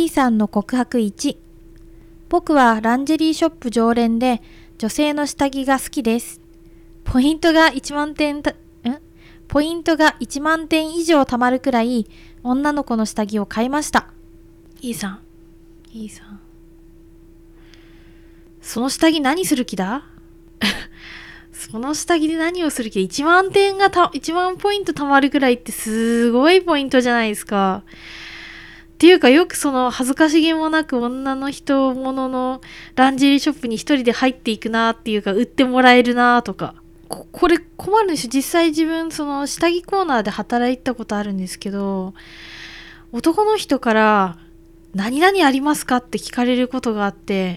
さんの告白1。僕はランジェリーショップ常連で女性の下着が好きです。ポイントが1万点以上貯まるくらい女の子の下着を買いました。E さん。その下着何する気だその下着で何をする気だ ?1 万ポイント貯まるくらいってすごいポイントじゃないですか。っていうかよくその恥ずかしげもなく女の人もののランジェリーショップに一人で入っていくなっていうか売ってもらえるなとか。これ困るんですよ。実際自分その下着コーナーで働いたことあるんですけど、男の人から何々ありますかって聞かれることがあって、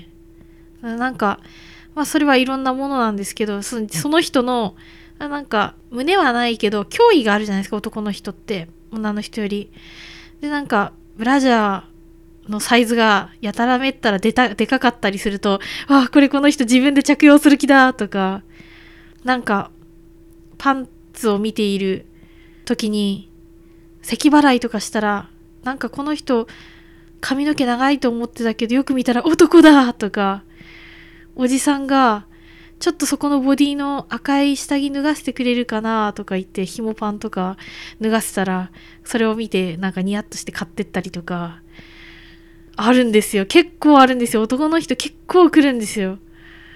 なんかそれはいろんなものなんですけど、その人のなんか胸はないけど脅威があるじゃないですか、男の人って女の人より。でなんかブラジャーのサイズがやたらめったらでかかったりすると、この人自分で着用する気だとか、なんかパンツを見ている時に咳払いとかしたら、なんかこの人髪の毛長いと思ってたけどよく見たら男だとか、おじさんがちょっとそこのボディの赤い下着脱がせてくれるかなとか言って紐パンとか脱がせたら、それを見てなんかニヤッとして買ってったりとかあるんですよ。結構あるんですよ。男の人結構来るんですよ。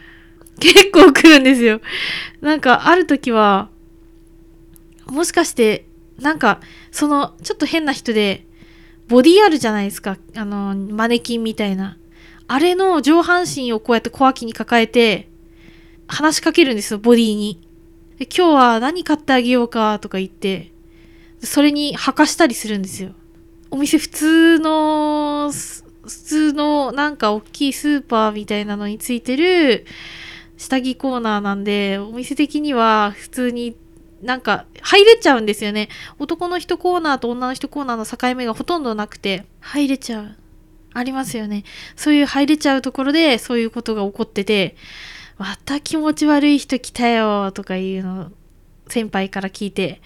なんかある時はもしかしてなんかそのちょっと変な人でボディあるじゃないですか、マネキンみたいなあれの上半身をこうやって小脇に抱えて話しかけるんですよ、ボディに。で今日は何買ってあげようかとか言って、それに履かしたりするんですよ。お店普通のなんか大きいスーパーみたいなのについてる下着コーナーなんで、お店的には普通になんか入れちゃうんですよね。男の人コーナーと女の人コーナーの境目がほとんどなくて入れちゃう。ありますよね。そういう入れちゃうところでそういうことが起こってて、また気持ち悪い人来たよとかいうのを先輩から聞いて、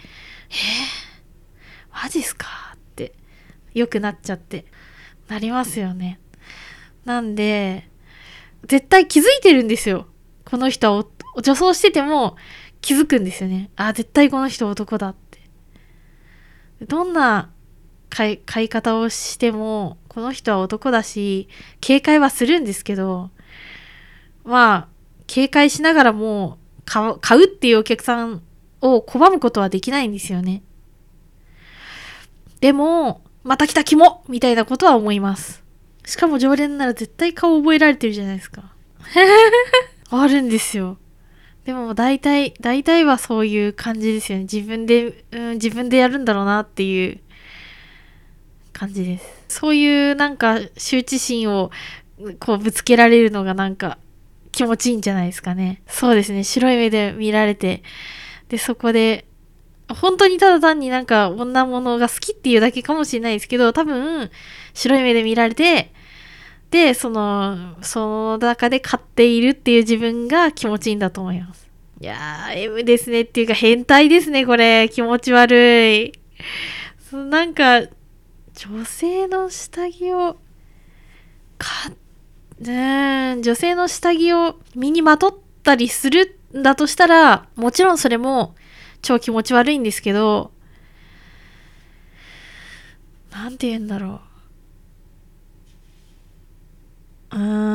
マジっすかってよくなっちゃってなりますよね。なんで絶対気づいてるんですよ。この人は女装してても気づくんですよね。絶対この人男だって。どんな買い方をしてもこの人は男だし警戒はするんですけど、警戒しながらも買うっていうお客さんを拒むことはできないんですよね。でもまた来たキモみたいなことは思います。しかも常連なら絶対顔覚えられてるじゃないですかあるんですよ。でも大体はそういう感じですよね。自分でやるんだろうなっていう感じです。そういうなんか羞恥心をこうぶつけられるのがなんか気持ちいいんじゃないですかね。そうですね。白い目で見られて、でそこで本当にただ単になんか女物が好きっていうだけかもしれないですけど、多分白い目で見られて、でその中で買っているっていう自分が気持ちいいんだと思います。いやー M ですねっていうか変態ですね、これ。気持ち悪い。なんか女性の下着を女性の下着を身にまとったりするんだとしたら、もちろんそれも超気持ち悪いんですけど、なんて言うんだろう。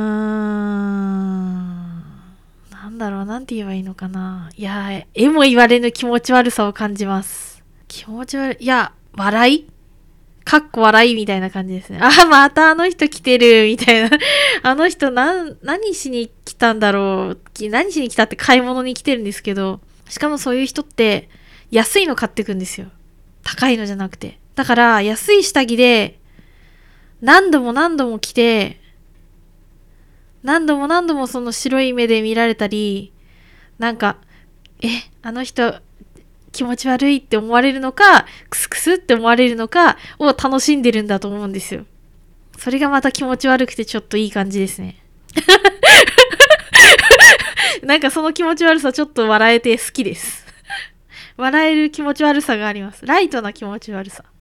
なんて言えばいいのかな。いや、えも言われぬ気持ち悪さを感じます。気持ち悪い。いや、笑い笑いみたいな感じですね。またあの人来てるみたいな。あの人何しに来たんだろう。何しに来たって買い物に来てるんですけど、しかもそういう人って安いの買ってくんですよ。高いのじゃなくて。だから安い下着で何度も着て、何度もその白い目で見られたり、なんかあの人気持ち悪いって思われるのか、クスクスって思われるのかを楽しんでるんだと思うんですよ。それがまた気持ち悪くてちょっといい感じですねなんかその気持ち悪さちょっと笑えて好きです笑える気持ち悪さがあります。ライトな気持ち悪さ。